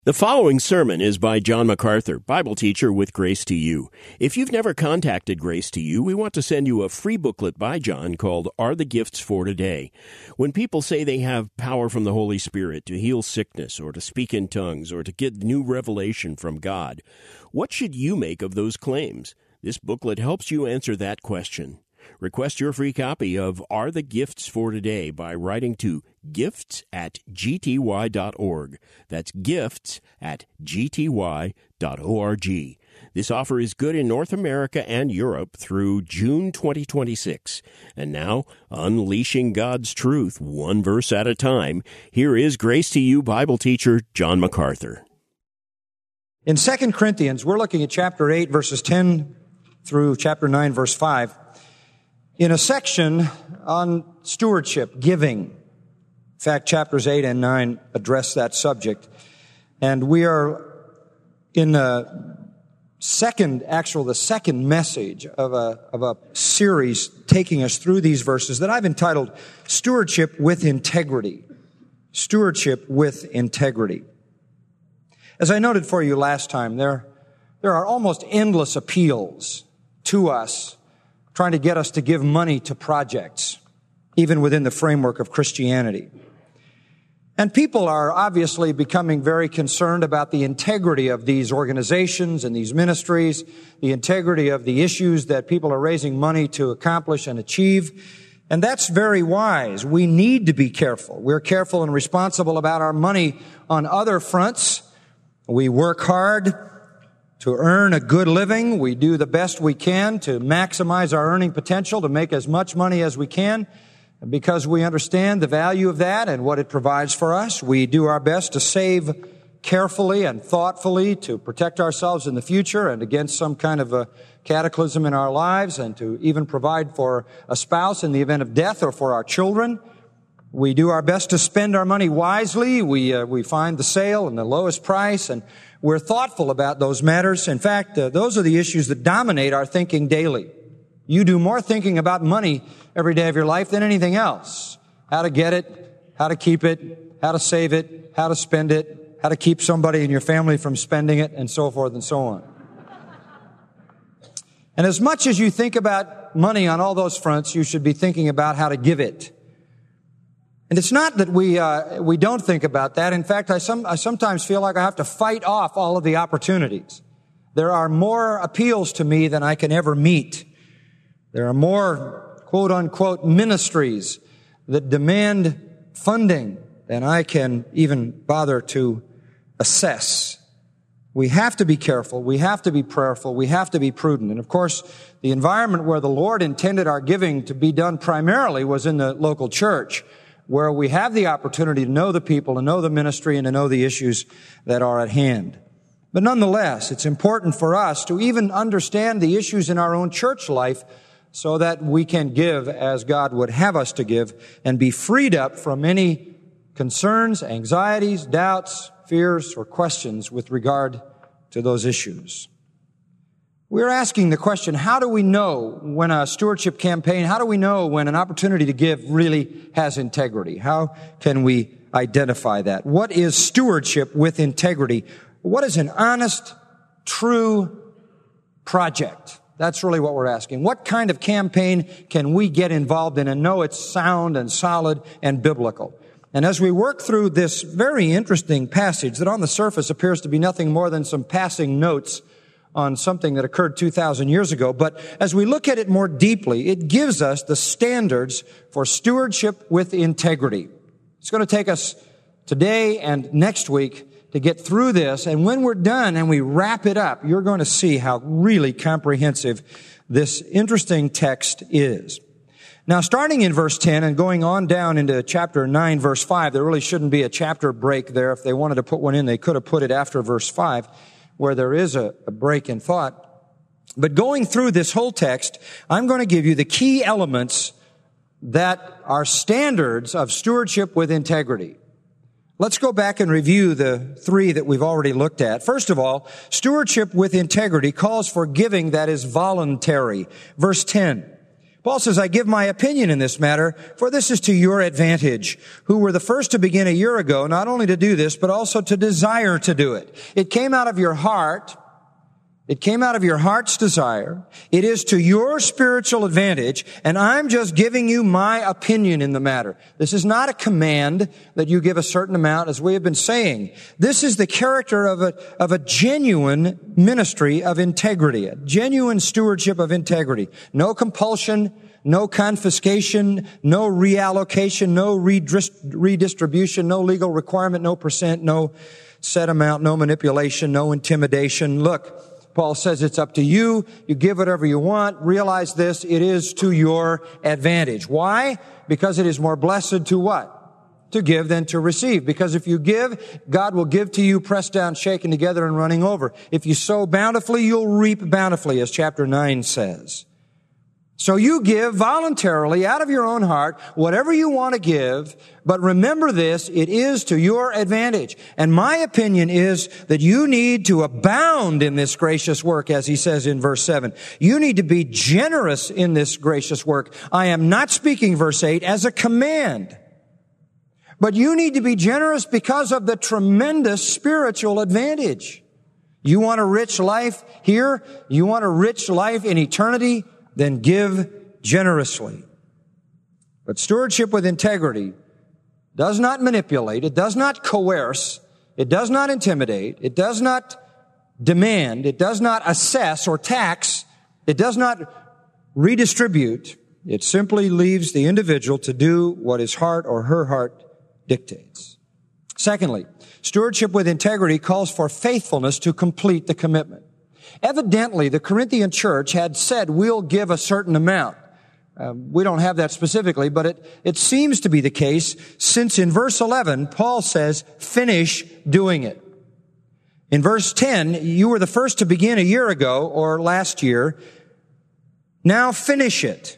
The following sermon is by John MacArthur, Bible teacher with Grace to You. If you've never contacted Grace to You, we want to send you a free booklet by John called Are the Gifts for Today? When people say they have power from the Holy Spirit to heal sickness or to speak in tongues or to get new revelation from God, what should you make of those claims? This booklet helps you answer that question. Request your free copy of Are the Gifts for Today by writing to gifts@gty.org. That's gifts@gty.org. This offer is good in North America and Europe through June 2026. And now, unleashing God's truth one verse at a time, here is Grace to You Bible teacher John MacArthur. In 2 Corinthians, we're looking at chapter 8, verses 10 through chapter 9, verse 5. In a section on stewardship, giving. In fact, chapters 8 and 9 address that subject. And we are in the second message of a series taking us through these verses that I've entitled Stewardship with Integrity. Stewardship with Integrity. As I noted for you last time, there are almost endless appeals to us trying to get us to give money to projects, even within the framework of Christianity. And people are obviously becoming very concerned about the integrity of these organizations and these ministries, the integrity of the issues that people are raising money to accomplish and achieve. And that's very wise. We need to be careful. We're careful and responsible about our money on other fronts. We work hard to earn a good living. We do the best we can to maximize our earning potential, to make as much money as we can. And because we understand the value of that and what it provides for us, we do our best to save carefully and thoughtfully to protect ourselves in the future and against some kind of a cataclysm in our lives, and to even provide for a spouse in the event of death or for our children. We do our best to spend our money wisely. We find the sale and the lowest price, and we're thoughtful about those matters. In fact, those are the issues that dominate our thinking daily. You do more thinking about money every day of your life than anything else. How to get it, how to keep it, how to save it, how to spend it, how to keep somebody in your family from spending it, and so forth and so on. And as much as you think about money on all those fronts, you should be thinking about how to give it. And it's not that we don't think about that. In fact, I sometimes feel like I have to fight off all of the opportunities. There are more appeals to me than I can ever meet. There are more quote-unquote ministries that demand funding than I can even bother to assess. We have to be careful. We have to be prayerful. We have to be prudent. And of course, the environment where the Lord intended our giving to be done primarily was in the local church, where we have the opportunity to know the people, to know the ministry, and to know the issues that are at hand. But nonetheless, it's important for us to even understand the issues in our own church life so that we can give as God would have us to give and be freed up from any concerns, anxieties, doubts, fears, or questions with regard to those issues. We're asking the question, how do we know when a stewardship campaign, how do we know when an opportunity to give really has integrity? How can we identify that? What is stewardship with integrity? What is an honest, true project? That's really what we're asking. What kind of campaign can we get involved in and know it's sound and solid and biblical? And as we work through this very interesting passage that on the surface appears to be nothing more than some passing notes on something that occurred 2,000 years ago, but as we look at it more deeply, it gives us the standards for stewardship with integrity. It's going to take us today and next week to get through this, and when we're done and we wrap it up, you're going to see how really comprehensive this interesting text is. Now, starting in verse 10 and going on down into chapter 9, verse 5, there really shouldn't be a chapter break there. If they wanted to put one in, they could have put it after verse 5, where there is a break in thought. But going through this whole text, I'm going to give you the key elements that are standards of stewardship with integrity. Let's go back and review the three that we've already looked at. First of all, stewardship with integrity calls for giving that is voluntary. Verse 10, Paul says, I give my opinion in this matter, for this is to your advantage, who were the first to begin a year ago, not only to do this, but also to desire to do it. It came out of your heart. It came out of your heart's desire. It is to your spiritual advantage, and I'm just giving you my opinion in the matter. This is not a command that you give a certain amount, as we have been saying. This is the character of a genuine ministry of integrity, a genuine stewardship of integrity. No compulsion, no confiscation, no reallocation, no redistribution, no legal requirement, no percent, no set amount, no manipulation, no intimidation. Look, Paul says it's up to you. You give whatever you want. Realize this, it is to your advantage. Why? Because it is more blessed to what? To give than to receive. Because if you give, God will give to you, pressed down, shaken together, and running over. If you sow bountifully, you'll reap bountifully, as chapter 9 says. So you give voluntarily out of your own heart whatever you want to give, but remember this, it is to your advantage. And my opinion is that you need to abound in this gracious work, as he says in verse 7. You need to be generous in this gracious work. I am not speaking, verse 8, as a command. But you need to be generous because of the tremendous spiritual advantage. You want a rich life here? You want a rich life in eternity? Then give generously. But stewardship with integrity does not manipulate, it does not coerce, it does not intimidate, it does not demand, it does not assess or tax, it does not redistribute. It simply leaves the individual to do what his heart or her heart dictates. Secondly, stewardship with integrity calls for faithfulness to complete the commitment. Evidently, the Corinthian church had said, we'll give a certain amount. We don't have that specifically, but it seems to be the case, since in verse 11, Paul says, finish doing it. In verse 10, you were the first to begin a year ago, or last year. Now finish it.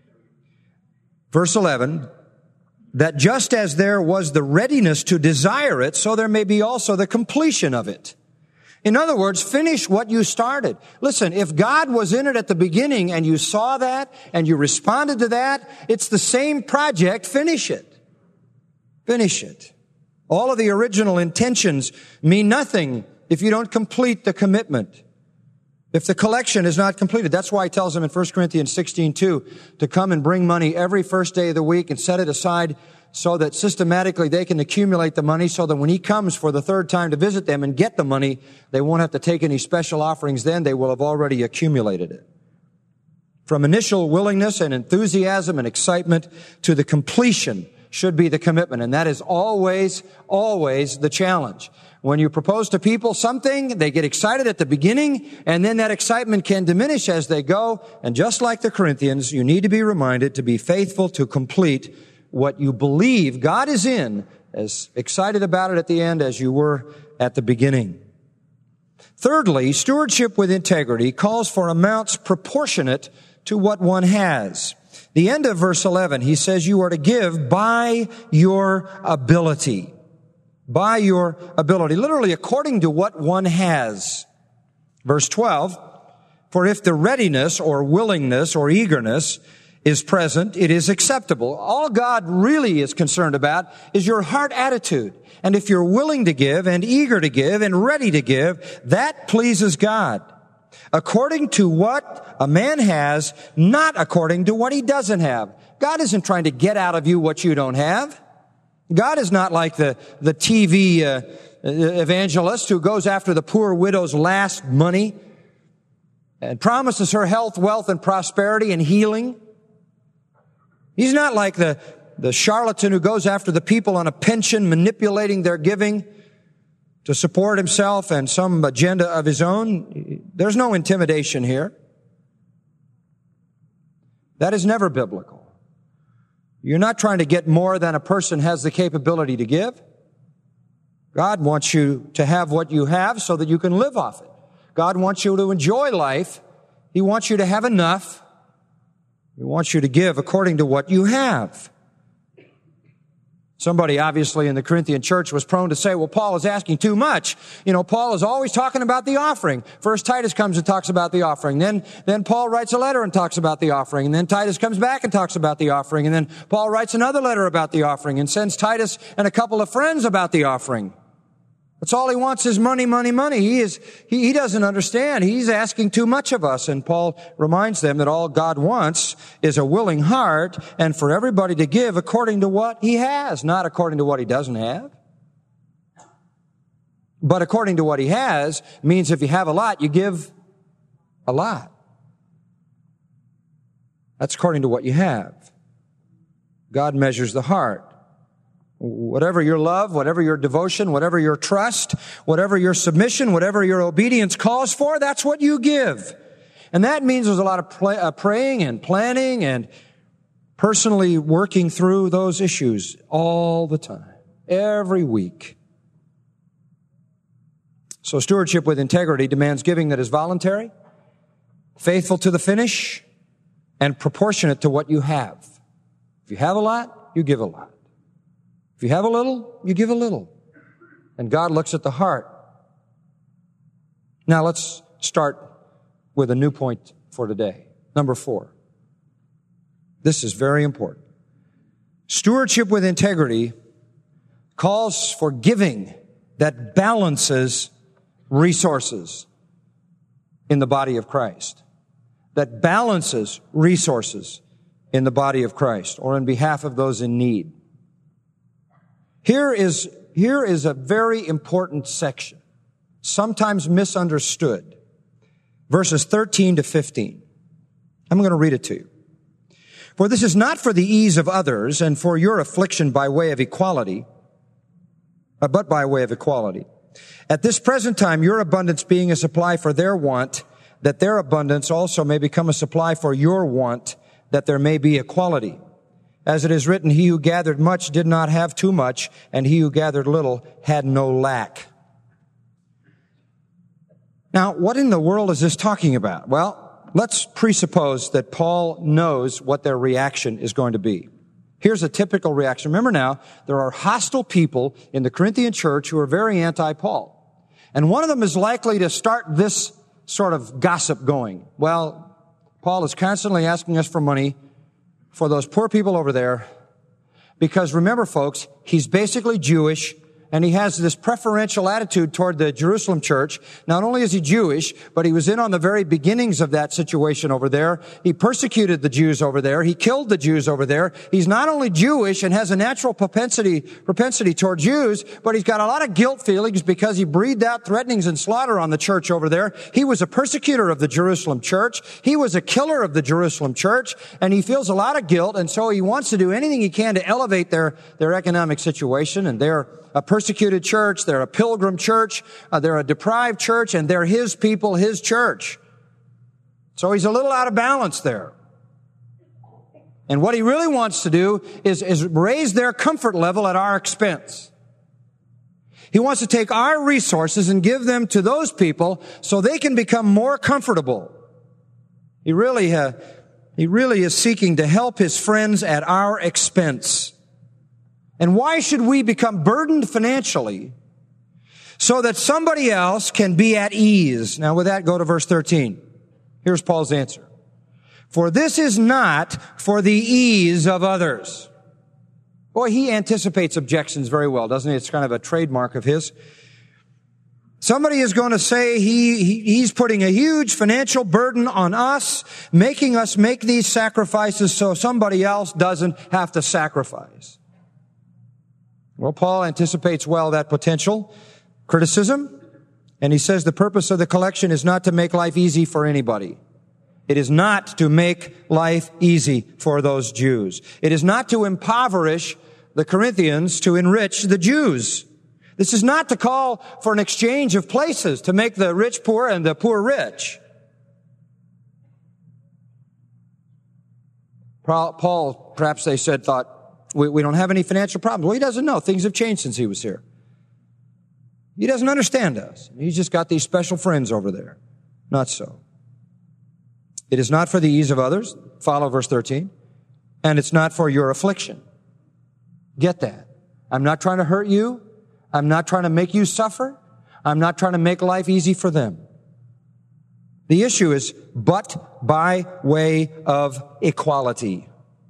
Verse 11, that just as there was the readiness to desire it, so there may be also the completion of it. In other words, finish what you started. Listen, if God was in it at the beginning and you saw that and you responded to that, it's the same project. Finish it. Finish it. All of the original intentions mean nothing if you don't complete the commitment. If the collection is not completed. That's why he tells them in 1 Corinthians 16:2 to come and bring money every first day of the week and set it aside so that systematically they can accumulate the money so that when he comes for the third time to visit them and get the money, they won't have to take any special offerings then. They will have already accumulated it. From initial willingness and enthusiasm and excitement to the completion should be the commitment. And that is always, always the challenge. When you propose to people something, they get excited at the beginning, and then that excitement can diminish as they go. And just like the Corinthians, you need to be reminded to be faithful to complete what you believe God is in, as excited about it at the end as you were at the beginning. Thirdly, stewardship with integrity calls for amounts proportionate to what one has. The end of verse 11, he says you are to give by your ability. By your ability. Literally, according to what one has. Verse 12, for if the readiness or willingness or eagerness is present, it is acceptable. All God really is concerned about is your heart attitude. And if you're willing to give and eager to give and ready to give, that pleases God. According to what a man has, not according to what he doesn't have. God isn't trying to get out of you what you don't have. God is not like the TV evangelist who goes after the poor widow's last money and promises her health, wealth, and prosperity and healing. He's not like the charlatan who goes after the people on a pension, manipulating their giving to support himself and some agenda of his own. There's no intimidation here. That is never biblical. You're not trying to get more than a person has the capability to give. God wants you to have what you have so that you can live off it. God wants you to enjoy life. He wants you to have enough. He wants you to give according to what you have. Somebody obviously in the Corinthian church was prone to say, well, Paul is asking too much. Paul is always talking about the offering. First Titus comes and talks about the offering. Then Paul writes a letter and talks about the offering. And then Titus comes back and talks about the offering. And then Paul writes another letter about the offering and sends Titus and a couple of friends about the offering. That's all he wants is money, money, money. He doesn't understand. He's asking too much of us. And Paul reminds them that all God wants is a willing heart and for everybody to give according to what he has, not according to what he doesn't have. But according to what he has means if you have a lot, you give a lot. That's according to what you have. God measures the heart. Whatever your love, whatever your devotion, whatever your trust, whatever your submission, whatever your obedience calls for, that's what you give. And that means there's a lot of praying and planning and personally working through those issues all the time, every week. So stewardship with integrity demands giving that is voluntary, faithful to the finish, and proportionate to what you have. If you have a lot, you give a lot. If you have a little, you give a little. And God looks at the heart. Now let's start with a new point for today. Number 4. This is very important. Stewardship with integrity calls for giving that balances resources in the body of Christ. That balances resources in the body of Christ or in behalf of those in need. Here is a very important section, sometimes misunderstood. Verses 13 to 15. I'm going to read it to you. For this is not for the ease of others and for your affliction by way of equality, but by way of equality. At this present time, your abundance being a supply for their want, that their abundance also may become a supply for your want, that there may be equality. As it is written, he who gathered much did not have too much, and he who gathered little had no lack. Now, what in the world is this talking about? Well, let's presuppose that Paul knows what their reaction is going to be. Here's a typical reaction. Remember now, there are hostile people in the Corinthian church who are very anti-Paul. And one of them is likely to start this sort of gossip going. Well, Paul is constantly asking us for money for those poor people over there, because remember, folks, he's basically Jewish, and he has this preferential attitude toward the Jerusalem church. Not only is he Jewish, but he was in on the very beginnings of that situation over there. He persecuted the Jews over there. He killed the Jews over there. He's not only Jewish and has a natural propensity toward Jews, but he's got a lot of guilt feelings because he breathed out threatenings and slaughter on the church over there. He was a persecutor of the Jerusalem church. He was a killer of the Jerusalem church, and he feels a lot of guilt, and so he wants to do anything he can to elevate their economic situation, and they're a persecuted church, they're a pilgrim church, they're a deprived church, and they're his people, his church. So he's a little out of balance there. And what he really wants to do is raise their comfort level at our expense. He wants to take our resources and give them to those people so they can become more comfortable. He really is seeking to help his friends at our expense. And why should we become burdened financially so that somebody else can be at ease? Now with that, go to verse 13. Here's Paul's answer. For this is not for the ease of others. Boy, he anticipates objections very well, doesn't he? It's kind of a trademark of his. Somebody is going to say he's putting a huge financial burden on us, making us make these sacrifices so somebody else doesn't have to sacrifice. Well, Paul anticipates well that potential criticism, and he says the purpose of the collection is not to make life easy for anybody. It is not to make life easy for those Jews. It is not to impoverish the Corinthians to enrich the Jews. This is not to call for an exchange of places to make the rich poor and the poor rich. Paul, perhaps they said, thought, we don't have any financial problems. Well, he doesn't know. Things have changed since he was here. He doesn't understand us. He's just got these special friends over there. Not so. It is not for the ease of others. Follow verse 13. And it's not for your affliction. Get that. I'm not trying to hurt you. I'm not trying to make you suffer. I'm not trying to make life easy for them. The issue is but by way of equality.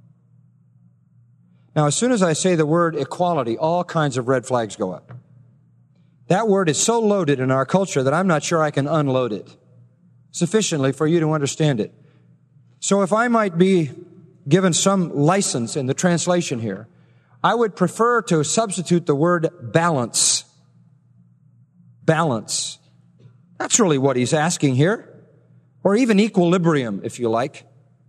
Now, as soon as I say the word equality, all kinds of red flags go up. That word is so loaded in our culture that I'm not sure I can unload it sufficiently for you to understand it. So if I might be given some license in the translation here, I would prefer to substitute the word balance. Balance. That's really what he's asking here. Or even equilibrium, if you like.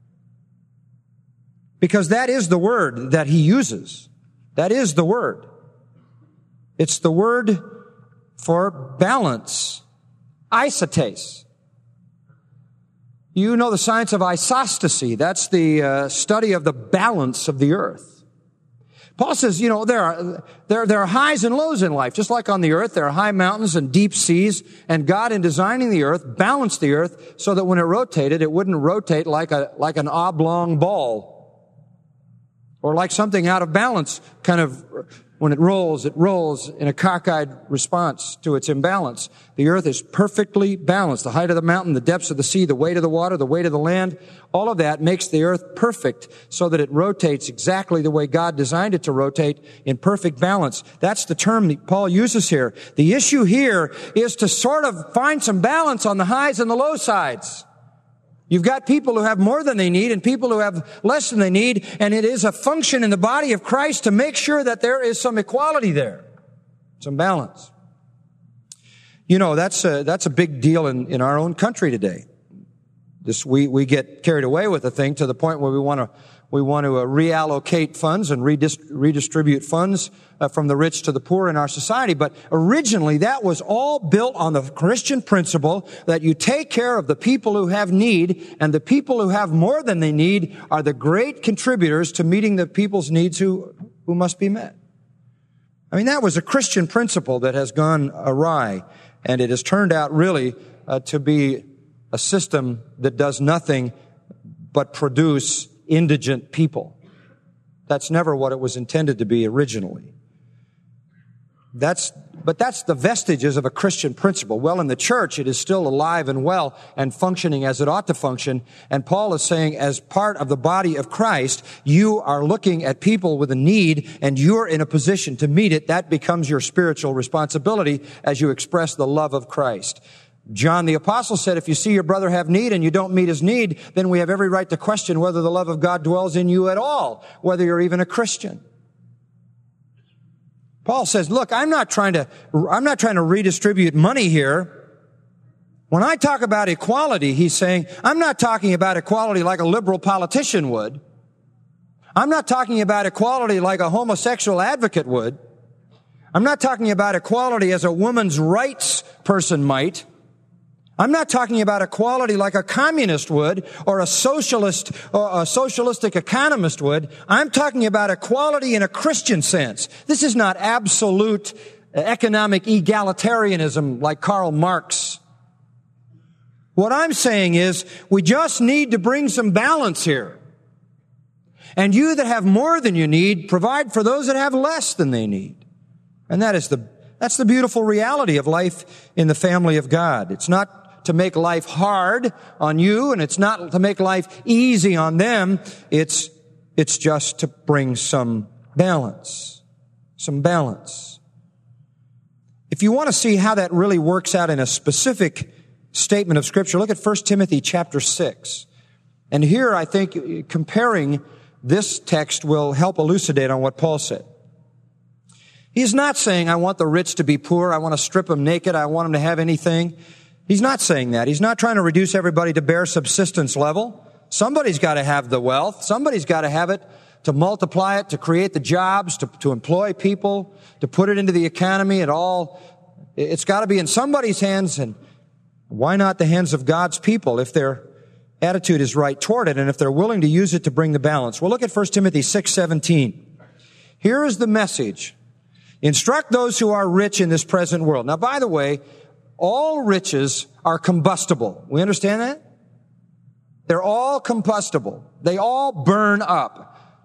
Because that is the word that he uses. That is the word. It's the word for balance. Isotase. You know the science of isostasy. That's the study of the balance of the earth. Paul says, there are highs and lows in life. Just like on the earth, there are high mountains and deep seas. And God, in designing the earth, balanced the earth so that when it rotated, it wouldn't rotate like an oblong ball. Or like something out of balance, kind of, when it rolls in a cockeyed response to its imbalance. The earth is perfectly balanced. The height of the mountain, the depths of the sea, the weight of the water, the weight of the land, all of that makes the earth perfect so that it rotates exactly the way God designed it to rotate in perfect balance. That's the term that Paul uses here. The issue here is to sort of find some balance on the highs and the low sides. You've got people who have more than they need and people who have less than they need, and it is a function in the body of Christ to make sure that there is some equality there, some balance. That's a big deal in our own country today. We get carried away with the thing to the point where we want to reallocate funds and redistribute funds from the rich to the poor in our society. But originally, that was all built on the Christian principle that you take care of the people who have need, and the people who have more than they need are the great contributors to meeting the people's needs who must be met. I mean, that was a Christian principle that has gone awry, and it has turned out really to be a system that does nothing but produce indigent people. That's never what it was intended to be originally. But that's the vestiges of a Christian principle. Well, in the church, it is still alive and well and functioning as it ought to function. And Paul is saying, as part of the body of Christ, you are looking at people with a need and you're in a position to meet it. That becomes your spiritual responsibility as you express the love of Christ. John the Apostle said, if you see your brother have need and you don't meet his need, then we have every right to question whether the love of God dwells in you at all, whether you're even a Christian. Paul says, look, I'm not trying to redistribute money here. When I talk about equality, he's saying, I'm not talking about equality like a liberal politician would. I'm not talking about equality like a homosexual advocate would. I'm not talking about equality as a woman's rights person might. I'm not talking about equality like a communist would or a socialist or a socialistic economist would. I'm talking about equality in a Christian sense. This is not absolute economic egalitarianism like Karl Marx. What I'm saying is we just need to bring some balance here. And you that have more than you need, provide for those that have less than they need. And that's the beautiful reality of life in the family of God. It's not to make life hard on you, and it's not to make life easy on them. It's just to bring some balance. Some balance. If you want to see how that really works out in a specific statement of Scripture, look at 1 Timothy chapter 6. And here I think comparing this text will help elucidate on what Paul said. He's not saying, I want the rich to be poor, I want to strip them naked, I want them to have anything. He's not saying that. He's not trying to reduce everybody to bare subsistence level. Somebody's got to have the wealth. Somebody's got to have it to multiply it, to create the jobs, to employ people, to put it into the economy. It's got to be in somebody's hands, and why not the hands of God's people if their attitude is right toward it and if they're willing to use it to bring the balance. Well, look at 1 Timothy 6:17. Here is the message. Instruct those who are rich in this present world. Now, by the way, all riches are combustible. We understand that? They're all combustible. They all burn up.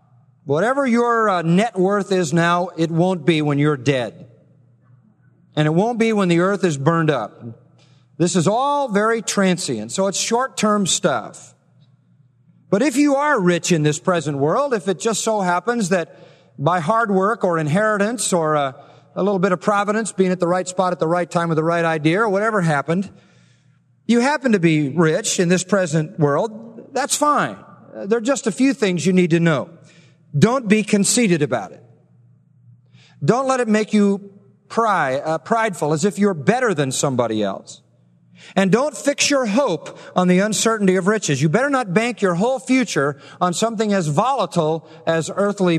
Whatever your net worth is now, it won't be when you're dead. And it won't be when the earth is burned up. This is all very transient, so it's short-term stuff. But if you are rich in this present world, if it just so happens that by hard work or inheritance or a little bit of providence, being at the right spot at the right time with the right idea or whatever happened, you happen to be rich in this present world, that's fine. There are just a few things you need to know. Don't be conceited about it. Don't let it make you prideful, as if you're better than somebody else. And don't fix your hope on the uncertainty of riches. You better not bank your whole future on something as volatile as earthly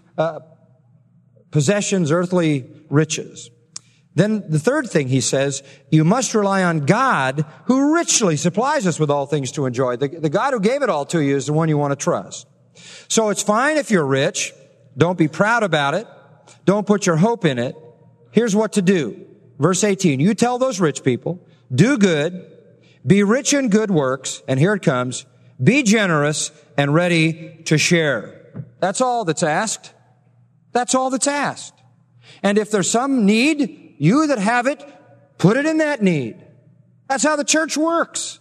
possessions, earthly riches. Then the third thing he says, you must rely on God who richly supplies us with all things to enjoy. The God who gave it all to you is the one you want to trust. So it's fine if you're rich. Don't be proud about it. Don't put your hope in it. Here's what to do. Verse 18, you tell those rich people, do good, be rich in good works, and here it comes, be generous and ready to share. That's all that's asked. That's all that's asked. And if there's some need, you that have it, put it in that need. That's how the church works.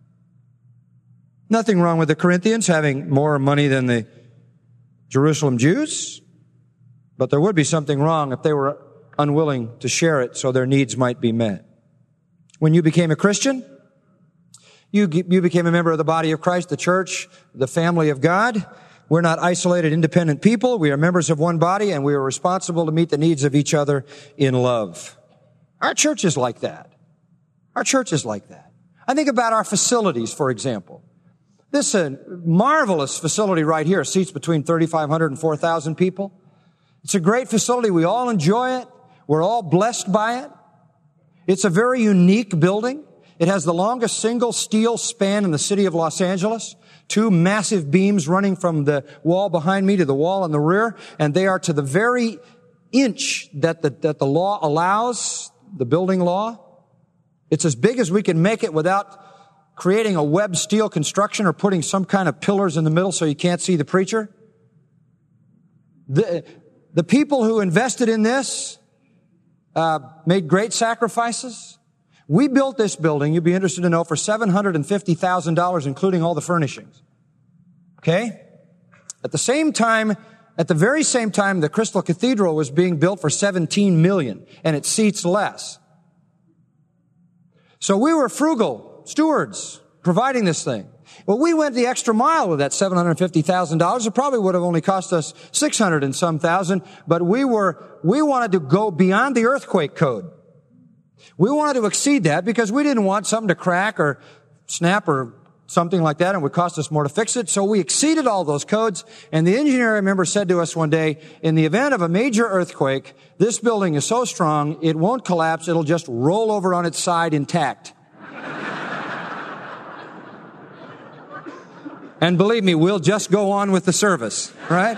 Nothing wrong with the Corinthians having more money than the Jerusalem Jews, but there would be something wrong if they were unwilling to share it so their needs might be met. When you became a Christian, you became a member of the body of Christ, the church, the family of God. We're not isolated, independent people. We are members of one body, and we are responsible to meet the needs of each other in love. Our church is like that. Our church is like that. I think about our facilities, for example. This marvelous facility right here seats between 3,500 and 4,000 people. It's a great facility. We all enjoy it. We're all blessed by it. It's a very unique building. It has the longest single steel span in the city of Los Angeles. 2 massive beams running from the wall behind me to the wall in the rear, and they are to the very inch that the law allows, the building law. It's as big as we can make it without creating a web steel construction or putting some kind of pillars in the middle so you can't see the preacher. The people who invested in this made great sacrifices. We built this building, you'd be interested to know, for $750,000, including all the furnishings. Okay? At the very same time, the Crystal Cathedral was being built for $17 million, and it seats less. So we were frugal stewards providing this thing. Well, we went the extra mile with that $750,000. It probably would have only cost us $600 and some thousand, but we wanted to go beyond the earthquake code. We wanted to exceed that because we didn't want something to crack or snap or something like that, and it would cost us more to fix it. So we exceeded all those codes, and the engineer, I remember, said to us one day, in the event of a major earthquake, this building is so strong, it won't collapse, it'll just roll over on its side intact. And believe me, we'll just go on with the service, right?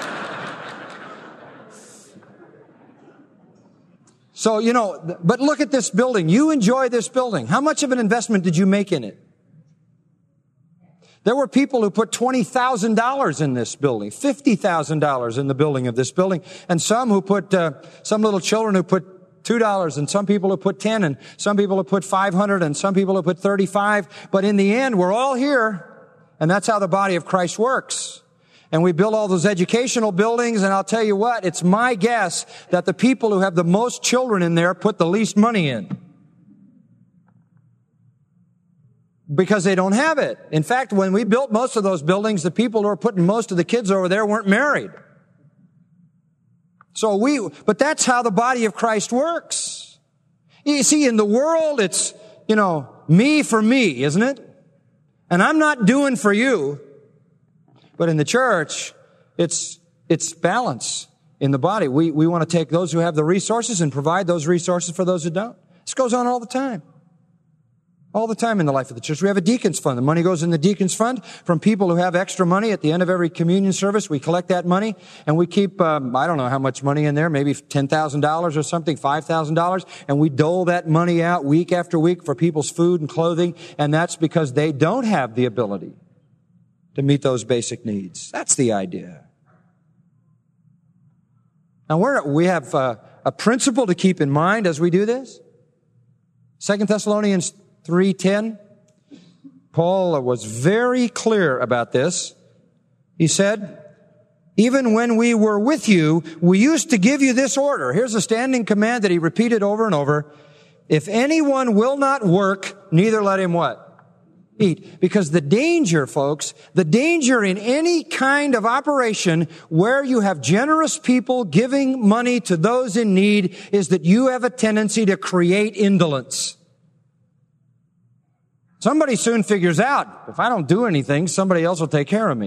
So, but look at this building. You enjoy this building. How much of an investment did you make in it? There were people who put $20,000 in this building, $50,000 in the building of this building, and some little children who put $2, and some people who put 10, and some people who put 500, and some people who put 35. But in the end, we're all here. And that's how the body of Christ works. And we build all those educational buildings, and I'll tell you what, it's my guess that the people who have the most children in there put the least money in. Because they don't have it. In fact, when we built most of those buildings, the people who were putting most of the kids over there weren't married. But that's how the body of Christ works. You see, in the world, it's, me for me, isn't it? And I'm not doing for you. But in the church, it's balance in the body. We want to take those who have the resources and provide those resources for those who don't. This goes on all the time. All the time in the life of the church. We have a deacons fund. The money goes in the deacons fund from people who have extra money. At the end of every communion service, we collect that money, and we keep, I don't know how much money in there, maybe $10,000 or something, $5,000, and we dole that money out week after week for people's food and clothing, and that's because they don't have the ability to meet those basic needs. That's the idea. Now we have a principle to keep in mind as we do this. 2 Thessalonians 3:10, Paul was very clear about this. He said, even when we were with you, we used to give you this order. Here's a standing command that he repeated over and over. If anyone will not work, neither let him what? Eat. Because the danger, folks, the danger in any kind of operation where you have generous people giving money to those in need is that you have a tendency to create indolence. Somebody soon figures out, if I don't do anything, somebody else will take care of me.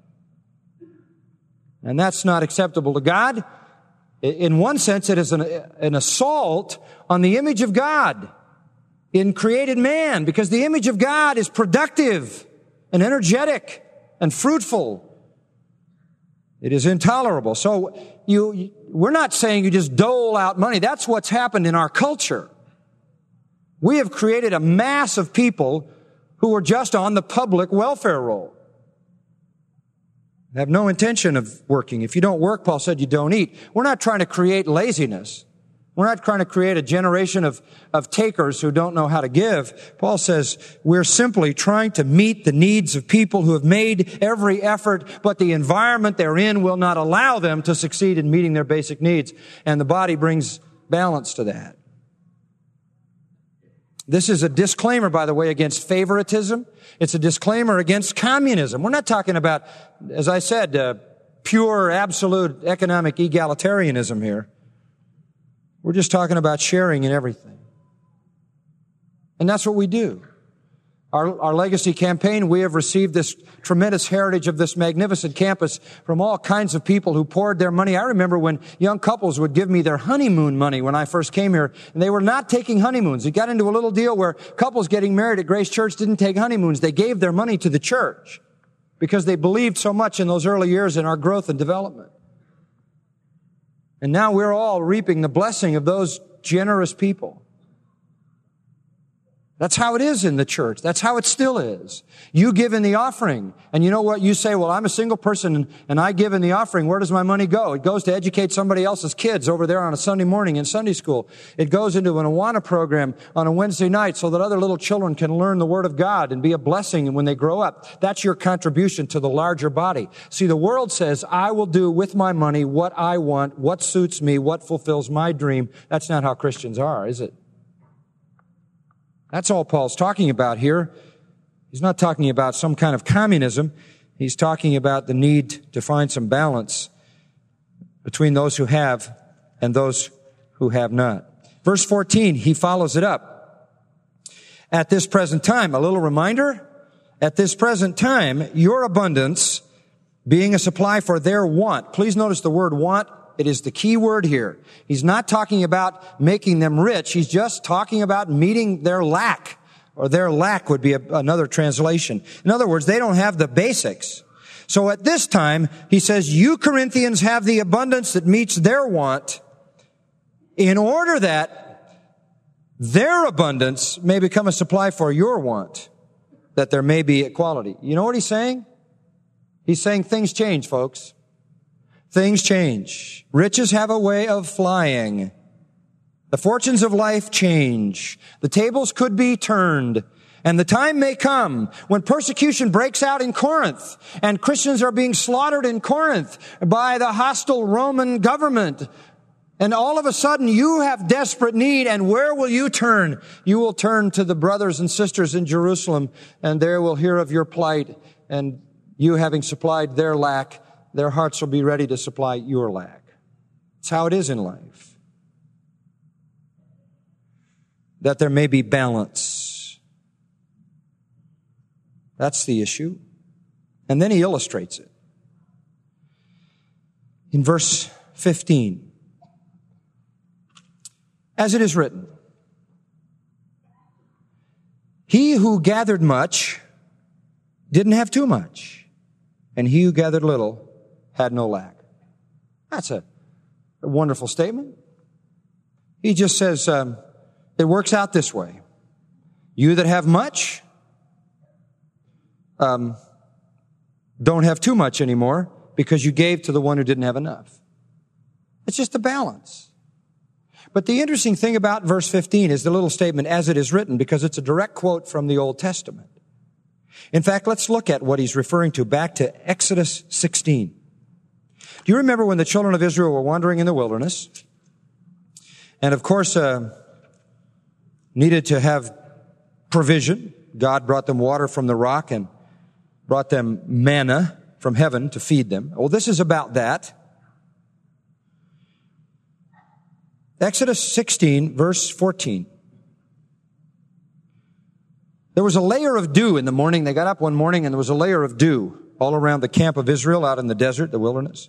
And that's not acceptable to God. In one sense, it is an assault on the image of God in created man, because the image of God is productive and energetic and fruitful. It is intolerable. So we're not saying you just dole out money. That's what's happened in our culture. We have created a mass of people who are just on the public welfare roll. They have no intention of working. If you don't work, Paul said, you don't eat. We're not trying to create laziness. We're not trying to create a generation of takers who don't know how to give. Paul says we're simply trying to meet the needs of people who have made every effort, but the environment they're in will not allow them to succeed in meeting their basic needs. And the body brings balance to that. This is a disclaimer, by the way, against favoritism. It's a disclaimer against communism. We're not talking about, as I said, pure, absolute economic egalitarianism here. We're just talking about sharing in everything. And that's what we do. Our legacy campaign, we have received this tremendous heritage of this magnificent campus from all kinds of people who poured their money. I remember when young couples would give me their honeymoon money when I first came here, and they were not taking honeymoons. It got into a little deal where couples getting married at Grace Church didn't take honeymoons. They gave their money to the church because they believed so much in those early years in our growth and development. And now we're all reaping the blessing of those generous people. That's how it is in the church. That's how it still is. You give in the offering. And you know what? You say, well, I'm a single person and I give in the offering. Where does my money go? It goes to educate somebody else's kids over there on a Sunday morning in Sunday school. It goes into an Awana program on a Wednesday night so that other little children can learn the Word of God and be a blessing when they grow up. That's your contribution to the larger body. See, the world says, I will do with my money what I want, what suits me, what fulfills my dream. That's not how Christians are, is it? That's all Paul's talking about here. He's not talking about some kind of communism. He's talking about the need to find some balance between those who have and those who have not. Verse 14, he follows it up. At this present time, a little reminder, at this present time, your abundance being a supply for their want. Please notice the word want. It is the key word here. He's not talking about making them rich. He's just talking about meeting their lack, or their lack would be another translation. In other words, they don't have the basics. So at this time, he says, you Corinthians have the abundance that meets their want in order that their abundance may become a supply for your want, that there may be equality. You know what he's saying? He's saying things change, folks. Things change. Riches have a way of flying. The fortunes of life change. The tables could be turned. And the time may come when persecution breaks out in Corinth and Christians are being slaughtered in Corinth by the hostile Roman government. And all of a sudden you have desperate need, and where will you turn? You will turn to the brothers and sisters in Jerusalem, and there will hear of your plight, and you having supplied their lack, their hearts will be ready to supply your lack. It's how it is in life. That there may be balance. That's the issue. And then he illustrates it. In verse 15. As it is written, he who gathered much didn't have too much, and he who gathered little had no lack. That's a wonderful statement. He just says, it works out this way. You that have much, don't have too much anymore because you gave to the one who didn't have enough. It's just a balance. But the interesting thing about verse 15 is the little statement, as it is written, because it's a direct quote from the Old Testament. In fact, let's look at what he's referring to back to Exodus 16. Do you remember when the children of Israel were wandering in the wilderness? And of course, needed to have provision. God brought them water from the rock and brought them manna from heaven to feed them. Well, this is about that. Exodus 16, verse 14. There was a layer of dew in the morning. They got up one morning and there was a layer of dew all around the camp of Israel out in the desert, the wilderness.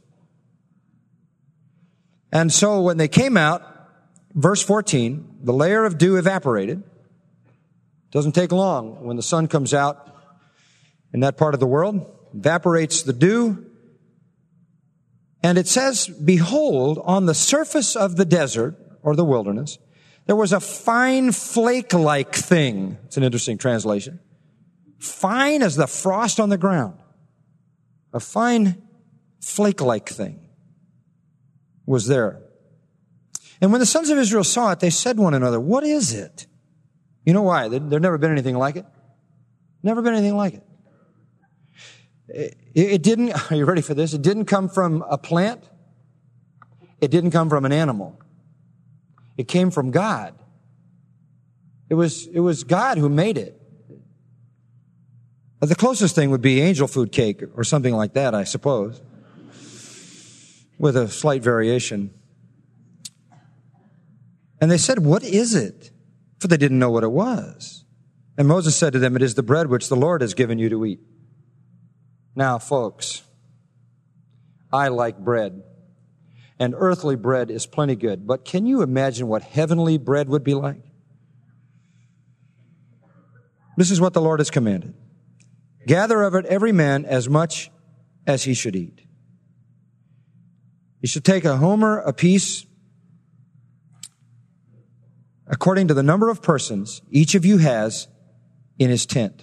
And so when they came out, verse 14, the layer of dew evaporated. It doesn't take long when the sun comes out in that part of the world, evaporates the dew. And it says, behold, on the surface of the desert or the wilderness, there was a fine flake-like thing. It's an interesting translation. Fine as the frost on the ground. A fine flake-like thing was there. And when the sons of Israel saw it, they said to one another, what is it? You know why? There'd never been anything like it. Never been anything like it. It didn't, are you ready for this? It didn't come from a plant. It didn't come from an animal. It came from God. It was God who made it. The closest thing would be angel food cake or something like that, I suppose, with a slight variation. And they said, what is it? For they didn't know what it was. And Moses said to them, it is the bread which the Lord has given you to eat. Now, folks, I like bread. And earthly bread is plenty good. But can you imagine what heavenly bread would be like? This is what the Lord has commanded. Gather of it every man as much as he should eat. He should take a homer apiece according to the number of persons each of you has in his tent.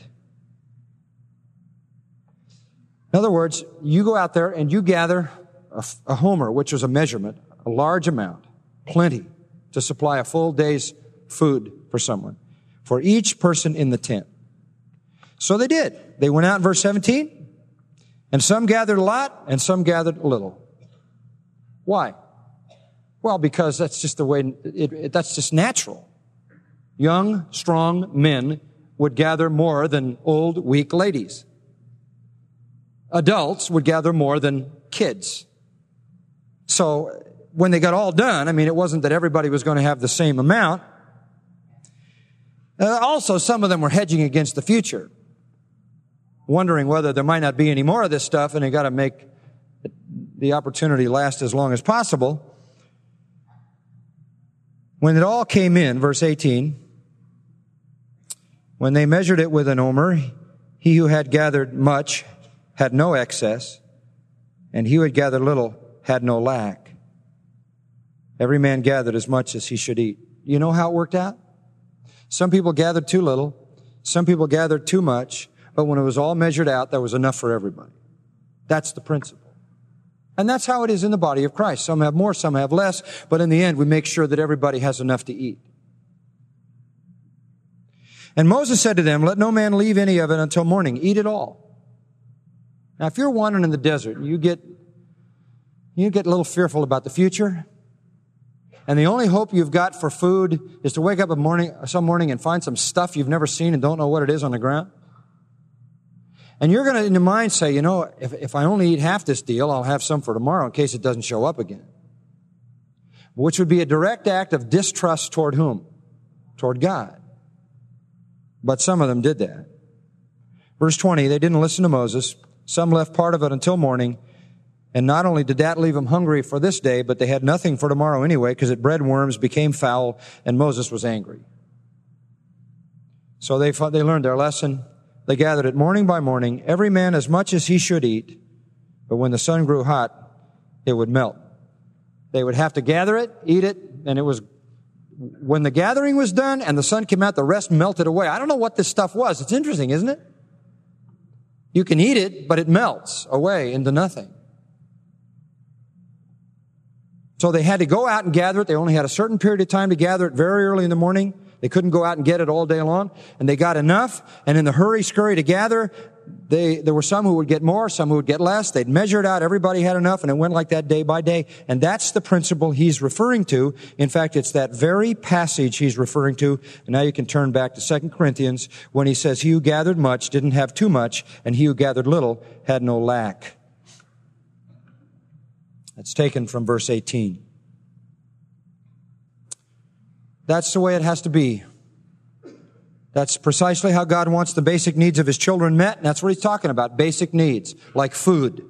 In other words, you go out there and you gather a homer, which was a measurement, a large amount, plenty, to supply a full day's food for someone, for each person in the tent. So they did. They went out in verse 17, and some gathered a lot, and some gathered a little. Why? Well, because that's just the way, that's just natural. Young, strong men would gather more than old, weak ladies. Adults would gather more than kids. So when they got all done, I mean, it wasn't that everybody was going to have the same amount. Also, some of them were hedging against the future, wondering whether there might not be any more of this stuff, and they got to make the opportunity last as long as possible. When it all came in, verse 18, when they measured it with an omer, he who had gathered much had no excess, and he who had gathered little had no lack. Every man gathered as much as he should eat. You know how it worked out? Some people gathered too little, some people gathered too much, but when it was all measured out, there was enough for everybody. That's the principle. And that's how it is in the body of Christ. Some have more, some have less, but in the end, we make sure that everybody has enough to eat. And Moses said to them, let no man leave any of it until morning. Eat it all. Now, if you're wandering in the desert, you get a little fearful about the future, and the only hope you've got for food is to wake up some morning and find some stuff you've never seen and don't know what it is on the ground. And you're going to, in your mind, say, you know, if I only eat half this deal, I'll have some for tomorrow in case it doesn't show up again. Which would be a direct act of distrust toward whom? Toward God. But some of them did that. Verse 20, they didn't listen to Moses. Some left part of it until morning. And not only did that leave them hungry for this day, but they had nothing for tomorrow anyway, because it bred worms, became foul, and Moses was angry. So they learned their lesson. They gathered it morning by morning, every man as much as he should eat. But when the sun grew hot, it would melt. They would have to gather it, eat it, and it was, when the gathering was done and the sun came out, the rest melted away. I don't know what this stuff was. It's interesting, isn't it? You can eat it, but it melts away into nothing. So they had to go out and gather it. They only had a certain period of time to gather it very early in the morning. They couldn't go out and get it all day long. And they got enough. And in the hurry-scurry to gather, there were some who would get more, some who would get less. They'd measure it out. Everybody had enough. And it went like that day by day. And that's the principle he's referring to. In fact, it's that very passage he's referring to. And now you can turn back to 2 Corinthians when he says, he who gathered much didn't have too much, and he who gathered little had no lack. That's taken from verse 18. That's the way it has to be. That's precisely how God wants the basic needs of his children met, and that's what he's talking about, basic needs, like food.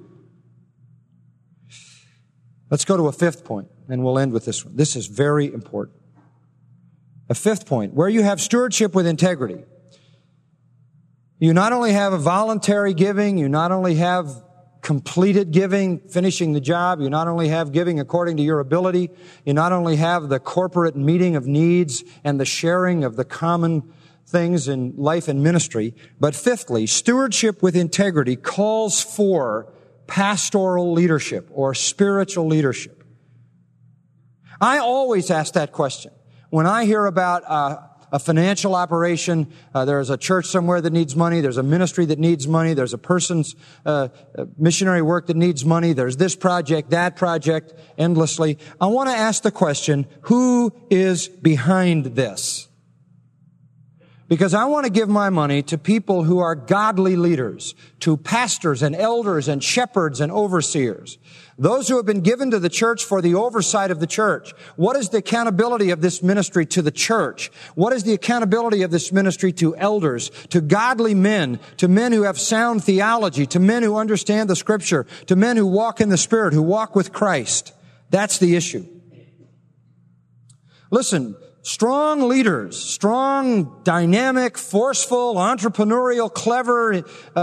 Let's go to a fifth point, and we'll end with this one. This is very important. A fifth point, where you have stewardship with integrity. You not only have a voluntary giving, you not only have completed giving, finishing the job. You not only have giving according to your ability, you not only have the corporate meeting of needs and the sharing of the common things in life and ministry, but fifthly, stewardship with integrity calls for pastoral leadership or spiritual leadership. I always ask that question. When I hear about a financial operation, there's a church somewhere that needs money, there's a ministry that needs money, there's a person's missionary work that needs money, there's this project, that project, endlessly. I want to ask the question, who is behind this? Because I want to give my money to people who are godly leaders, to pastors and elders and shepherds and overseers. Those who have been given to the church for the oversight of the church. What is the accountability of this ministry to the church? What is the accountability of this ministry to elders, to godly men, to men who have sound theology, to men who understand the Scripture, to men who walk in the Spirit, who walk with Christ? That's the issue. Listen, strong leaders, strong, dynamic, forceful, entrepreneurial, clever,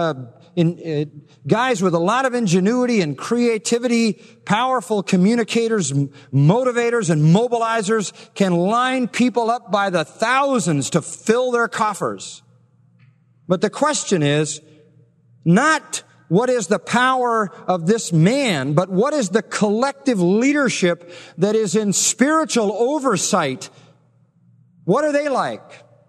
guys with a lot of ingenuity and creativity, powerful communicators, motivators, and mobilizers can line people up by the thousands to fill their coffers. But the question is not what is the power of this man, but what is the collective leadership that is in spiritual oversight. What are they like?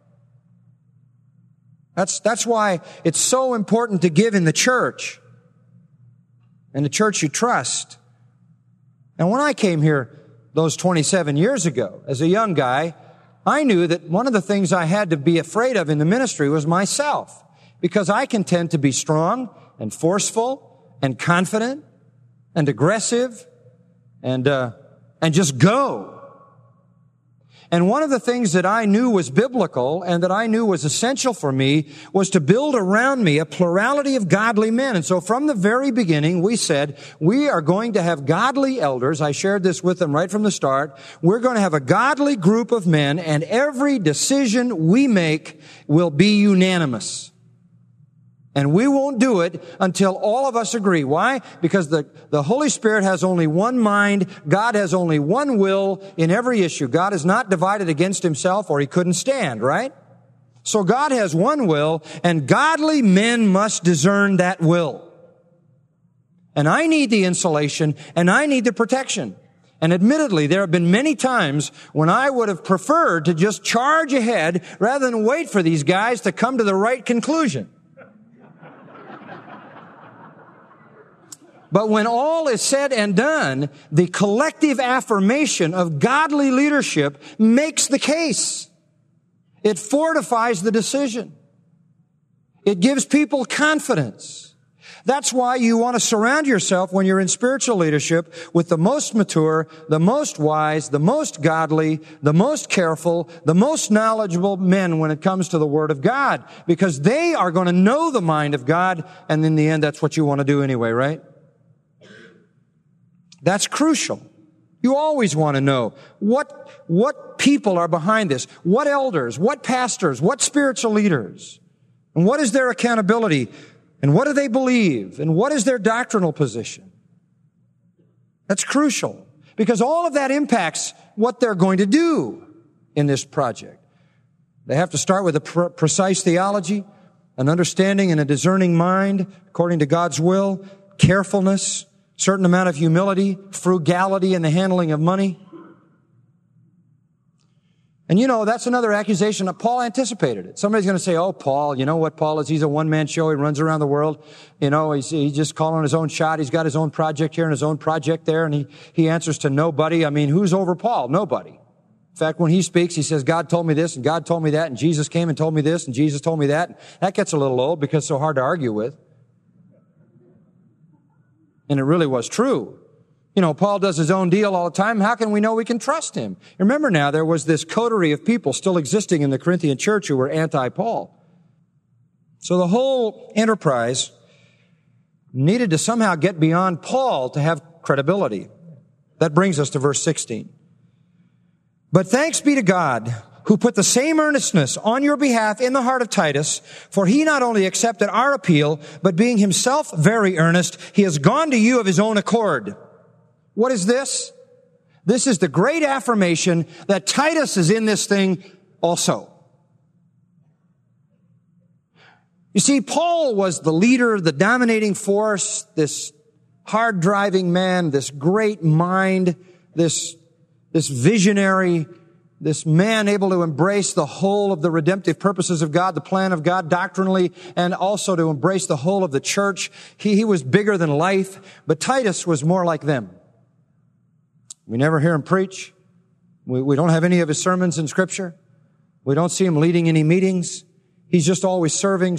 That's why it's so important to give in the church, and the church you trust. And when I came here those 27 years ago, as a young guy, I knew that one of the things I had to be afraid of in the ministry was myself, because I can tend to be strong and forceful and confident and aggressive and just go. And one of the things that I knew was biblical and that I knew was essential for me was to build around me a plurality of godly men. And so from the very beginning, we said, we are going to have godly elders. I shared this with them right from the start. We're going to have a godly group of men, and every decision we make will be unanimous. And we won't do it until all of us agree. Why? Because the Holy Spirit has only one mind. God has only one will in every issue. God is not divided against himself, or he couldn't stand, right? So God has one will, and godly men must discern that will. And I need the insulation, and I need the protection. And admittedly, there have been many times when I would have preferred to just charge ahead rather than wait for these guys to come to the right conclusion. But when all is said and done, the collective affirmation of godly leadership makes the case. It fortifies the decision. It gives people confidence. That's why you want to surround yourself, when you're in spiritual leadership, with the most mature, the most wise, the most godly, the most careful, the most knowledgeable men when it comes to the Word of God. Because they are going to know the mind of God, and in the end, that's what you want to do anyway, right? That's crucial. You always want to know what people are behind this, what elders, what pastors, what spiritual leaders, and what is their accountability, and what do they believe, and what is their doctrinal position. That's crucial, because all of that impacts what they're going to do in this project. They have to start with a precise theology, an understanding and a discerning mind according to God's will, carefulness, certain amount of humility, frugality in the handling of money. And that's another accusation that Paul anticipated it. Somebody's going to say, oh, Paul, you know what Paul is? He's a one-man show. He runs around the world. He's just calling his own shot. He's got his own project here and his own project there, and he answers to nobody. I mean, who's over Paul? Nobody. In fact, when he speaks, he says, God told me this, and God told me that, and Jesus came and told me this, and Jesus told me that. That gets a little old because it's so hard to argue with. And it really was true. Paul does his own deal all the time. How can we know we can trust him? Remember now, there was this coterie of people still existing in the Corinthian church who were anti-Paul. So the whole enterprise needed to somehow get beyond Paul to have credibility. That brings us to verse 16. But thanks be to God, who put the same earnestness on your behalf in the heart of Titus, for he not only accepted our appeal, but being himself very earnest, he has gone to you of his own accord. What is this? This is the great affirmation that Titus is in this thing also. You see, Paul was the leader, the dominating force, this hard-driving man, this great mind, this visionary, this man able to embrace the whole of the redemptive purposes of God, the plan of God doctrinally, and also to embrace the whole of the church. He was bigger than life, but Titus was more like them. We never hear him preach. We don't have any of his sermons in Scripture. We don't see him leading any meetings. He's just always serving.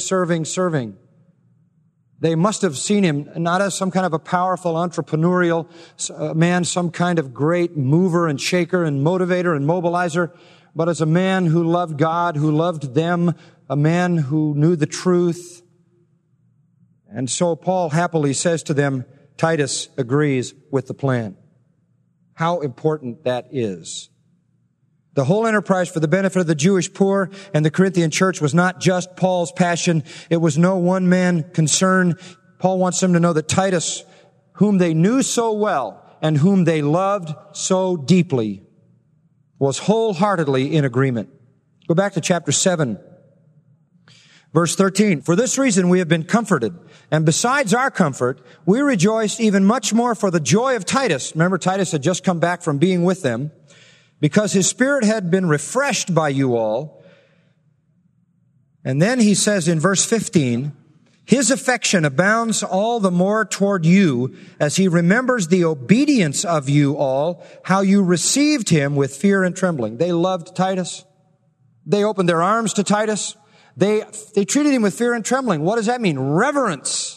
They must have seen him not as some kind of a powerful entrepreneurial man, some kind of great mover and shaker and motivator and mobilizer, but as a man who loved God, who loved them, a man who knew the truth. And so Paul happily says to them, Titus agrees with the plan. How important that is. The whole enterprise for the benefit of the Jewish poor and the Corinthian church was not just Paul's passion. It was no one-man concern. Paul wants them to know that Titus, whom they knew so well and whom they loved so deeply, was wholeheartedly in agreement. Go back to chapter 7. Verse 13, for this reason we have been comforted, and besides our comfort, we rejoiced even much more for the joy of Titus. Remember, Titus had just come back from being with them, because his spirit had been refreshed by you all. And then he says in verse 15, his affection abounds all the more toward you, as he remembers the obedience of you all, how you received him with fear and trembling. They loved Titus. They opened their arms to Titus. They treated him with fear and trembling. What does that mean? Reverence,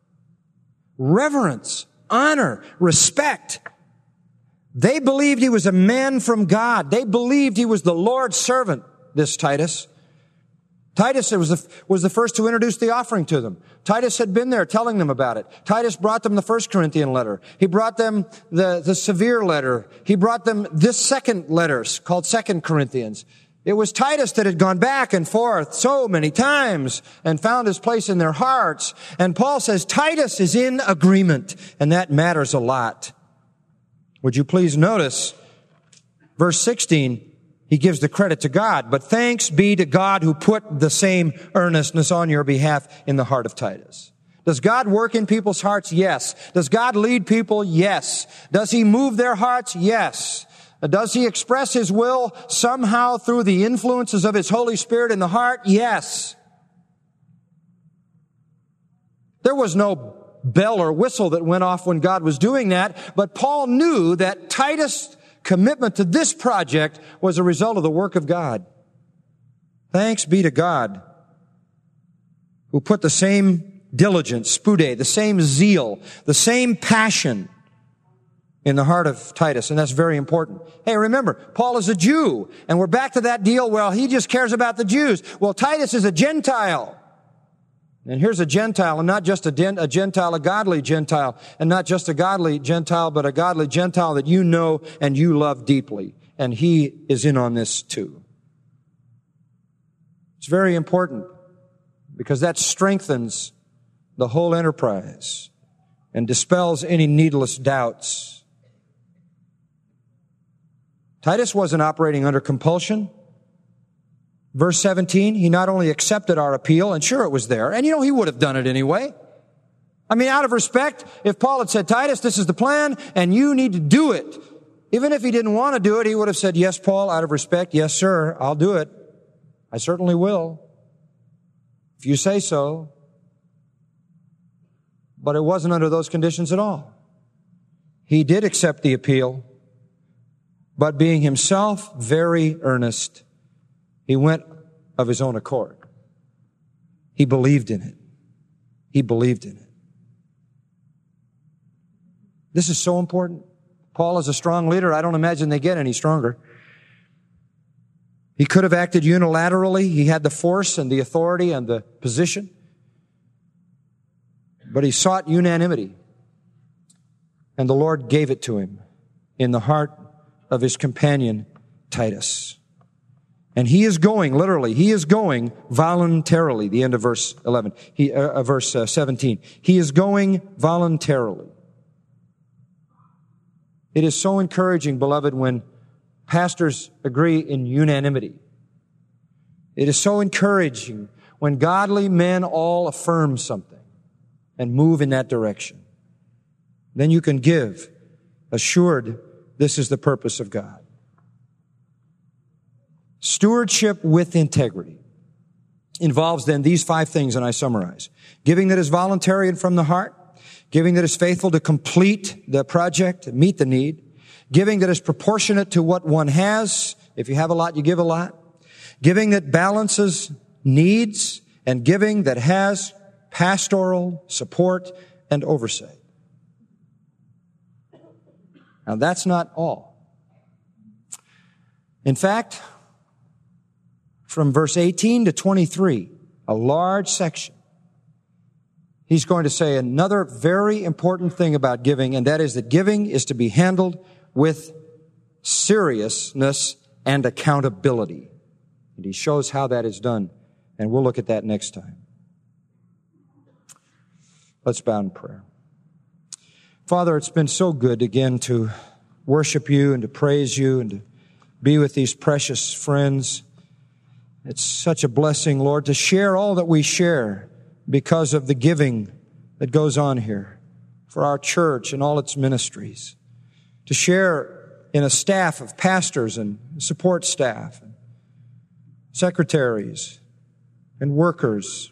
honor, respect. They believed he was a man from God. They believed he was the Lord's servant, this Titus. Titus was the first to introduce the offering to them. Titus had been there telling them about it. Titus brought them the 1 Corinthian letter. He brought them the severe letter. He brought them this second letter called 2 Corinthians. It was Titus that had gone back and forth so many times and found his place in their hearts. And Paul says Titus is in agreement, and that matters a lot. Would you please notice verse 16, he gives the credit to God. But thanks be to God who put the same earnestness on your behalf in the heart of Titus. Does God work in people's hearts? Yes. Does God lead people? Yes. Does he move their hearts? Yes. Does he express his will somehow through the influences of his Holy Spirit in the heart? Yes. There was no bell or whistle that went off when God was doing that, but Paul knew that Titus' commitment to this project was a result of the work of God. Thanks be to God who put the same diligence, spude, the same zeal, the same passion in the heart of Titus, and that's very important. Hey, remember, Paul is a Jew, and we're back to that deal, well, he just cares about the Jews. Well, Titus is a Gentile. And here's a Gentile, and not just a Gentile, a godly Gentile, and not just a godly Gentile, but a godly Gentile that you know and you love deeply. And he is in on this too. It's very important because that strengthens the whole enterprise and dispels any needless doubts. Titus wasn't operating under compulsion. Verse 17, he not only accepted our appeal, and sure it was there, and he would have done it anyway. I mean, out of respect, if Paul had said, Titus, this is the plan, and you need to do it. Even if he didn't want to do it, he would have said, yes, Paul, out of respect, yes, sir, I'll do it. I certainly will. If you say so. But it wasn't under those conditions at all. He did accept the appeal, but being himself very earnest, he went of his own accord. He believed in it. He believed in it. This is so important. Paul is a strong leader. I don't imagine they get any stronger. He could have acted unilaterally. He had the force and the authority and the position. But he sought unanimity. And the Lord gave it to him in the heart of his companion, Titus. And he is going, literally, he is going voluntarily, the end of verse 11, verse 17. He is going voluntarily. It is so encouraging, beloved, when pastors agree in unanimity. It is so encouraging when godly men all affirm something and move in that direction. Then you can give, assured this is the purpose of God. Stewardship with integrity involves then these 5 things, and I summarize. Giving that is voluntary and from the heart. Giving that is faithful to complete the project, meet the need. Giving that is proportionate to what one has. If you have a lot, you give a lot. Giving that balances needs, and giving that has pastoral support and oversight. Now, that's not all. In fact, from verse 18 to 23, a large section, he's going to say another very important thing about giving, and that is that giving is to be handled with seriousness and accountability. And he shows how that is done, and we'll look at that next time. Let's bow in prayer. Father, it's been so good again to worship you and to praise you and to be with these precious friends. It's such a blessing, Lord, to share all that we share because of the giving that goes on here for our church and all its ministries. To share in a staff of pastors and support staff, and secretaries and workers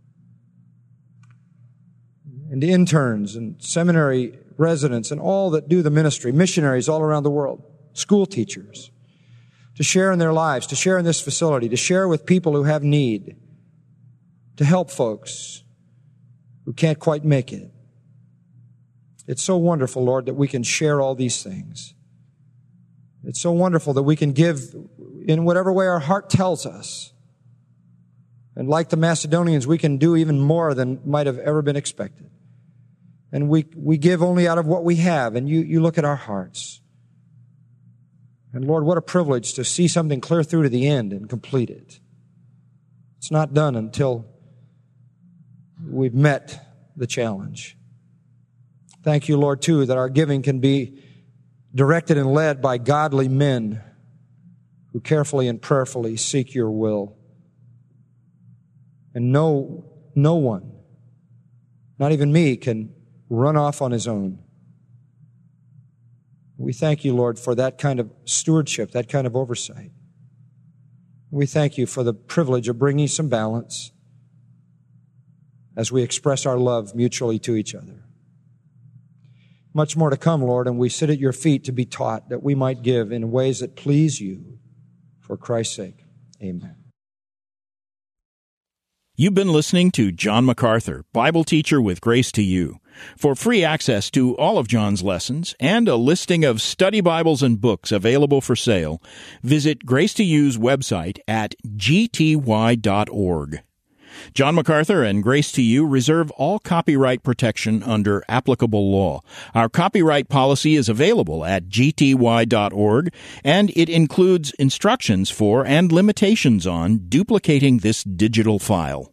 and interns and seminary residents and all that do the ministry, missionaries all around the world, school teachers, to share in their lives, to share in this facility, to share with people who have need, to help folks who can't quite make it. It's so wonderful, Lord, that we can share all these things. It's so wonderful that we can give in whatever way our heart tells us. And like the Macedonians, we can do even more than might have ever been expected. And we give only out of what we have, and you look at our hearts. And Lord, what a privilege to see something clear through to the end and complete it. It's not done until we've met the challenge. Thank you, Lord, too, that our giving can be directed and led by godly men who carefully and prayerfully seek your will. And no one, not even me, can run off on his own. We thank you, Lord, for that kind of stewardship, that kind of oversight. We thank you for the privilege of bringing some balance as we express our love mutually to each other. Much more to come, Lord, and we sit at your feet to be taught that we might give in ways that please you. For Christ's sake, amen. You've been listening to John MacArthur, Bible teacher with Grace to You. For free access to all of John's lessons and a listing of study Bibles and books available for sale, visit Grace to You's website at gty.org. John MacArthur and Grace to You reserve all copyright protection under applicable law. Our copyright policy is available at gty.org, and it includes instructions for and limitations on duplicating this digital file.